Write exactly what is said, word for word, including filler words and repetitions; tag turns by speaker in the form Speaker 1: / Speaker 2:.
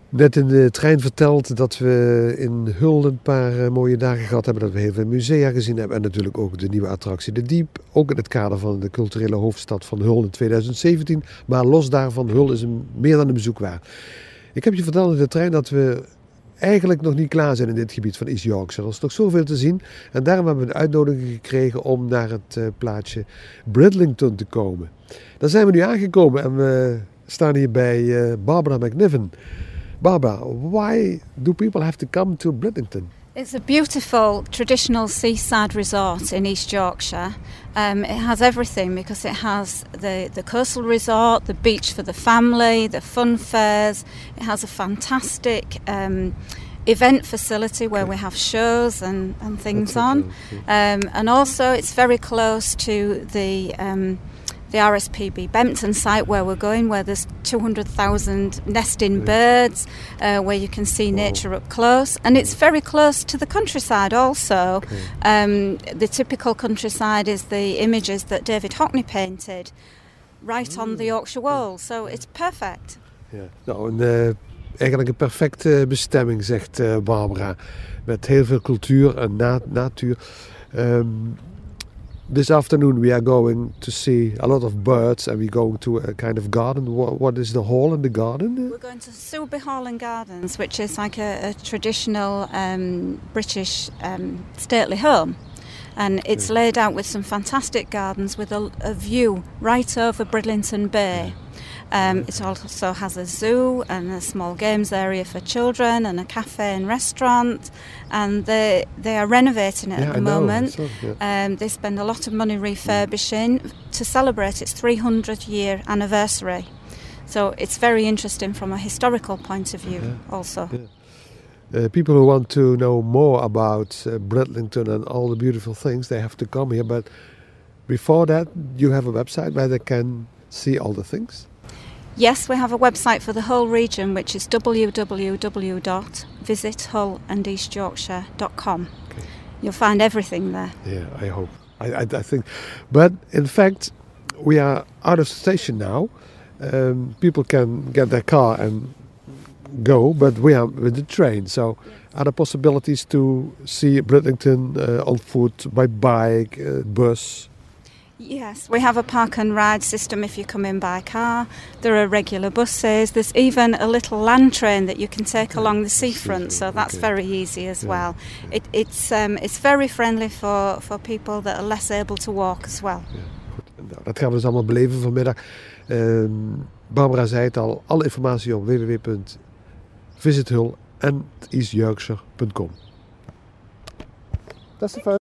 Speaker 1: Net in de trein verteld dat we in Hull een paar uh, mooie dagen gehad hebben. Dat we heel veel musea gezien hebben. En natuurlijk ook de nieuwe attractie De Diep. Ook in het kader van de culturele hoofdstad van Hull in twintig zeventien. Maar los daarvan, Hull is een, meer dan een bezoek waard. Ik heb je verteld in de trein dat we eigenlijk nog niet klaar zijn in dit gebied van East Yorkshire. Er is nog zoveel te zien. En daarom hebben we een uitnodiging gekregen om naar het uh, plaatsje Bridlington te komen. Daar zijn we nu aangekomen en we staan hier bij uh, Barbara McNiven. Barbara, why do people have to come to Bridlington?
Speaker 2: It's a beautiful traditional seaside resort in East Yorkshire. Um, it has everything because it has the, the coastal resort, the beach for the family, the fun fairs. It has a fantastic um, event facility where okay. we have shows and, and things That's on. Okay. Um, and also it's very close to the... Um, the R S P B Bempton site where we're going, where there's two hundred thousand nesting birds, uh, where you can see nature up close. And it's very close to the countryside also. Okay. Um, the typical countryside is the images that David Hockney painted right mm. on the Yorkshire Wall. So it's perfect.
Speaker 1: Ja, nou, een, uh, eigenlijk een perfecte bestemming, zegt uh, Barbara. Met heel veel cultuur en na- natuur. Um, This afternoon we are going to see a lot of birds and we're going to a kind of garden. What, what is the hall in the garden?
Speaker 2: We're going to Sowerby Hall and Gardens, which is like a, a traditional um, British um, stately home. And it's yeah. laid out with some fantastic gardens with a, a view right over Bridlington Bay. Yeah. Um, it also has a zoo and a small games area for children and a cafe and restaurant, and they they are renovating it
Speaker 1: yeah,
Speaker 2: at the
Speaker 1: I
Speaker 2: moment.
Speaker 1: So, yeah.
Speaker 2: Um, they spend a lot of money refurbishing mm. to celebrate its three hundred year anniversary. So it's very interesting from a historical point of view yeah. also.
Speaker 1: Yeah. Uh, people who want to know more about uh, Bridlington and all the beautiful things, they have to come here. But before that, you have a website where they can see all the things?
Speaker 2: Yes, we have a website for the whole region, which is w w w dot visit hull and east yorkshire dot com. Okay. You'll find everything there.
Speaker 1: Yeah, I hope. I, I, I think. But in fact, we are out of the station now. Um, people can get their car and go, but we are with the train. So yeah. Are there possibilities to see Bridlington uh, on foot, by bike, uh, bus?
Speaker 2: Yes, we have a park and ride system if you come in by car. There are regular buses. There's even a little land train that you can take along the seafront, so that's okay. very easy as yeah. well. It, it's um, it's very friendly for, for people that are less able to walk as well.
Speaker 1: Ja, goed. Nou, dat gaan we dus allemaal beleven vanmiddag. Uh, Barbara zei het al, alle informatie op w w w punt visit hull and east yorkshire punt com. That's the first.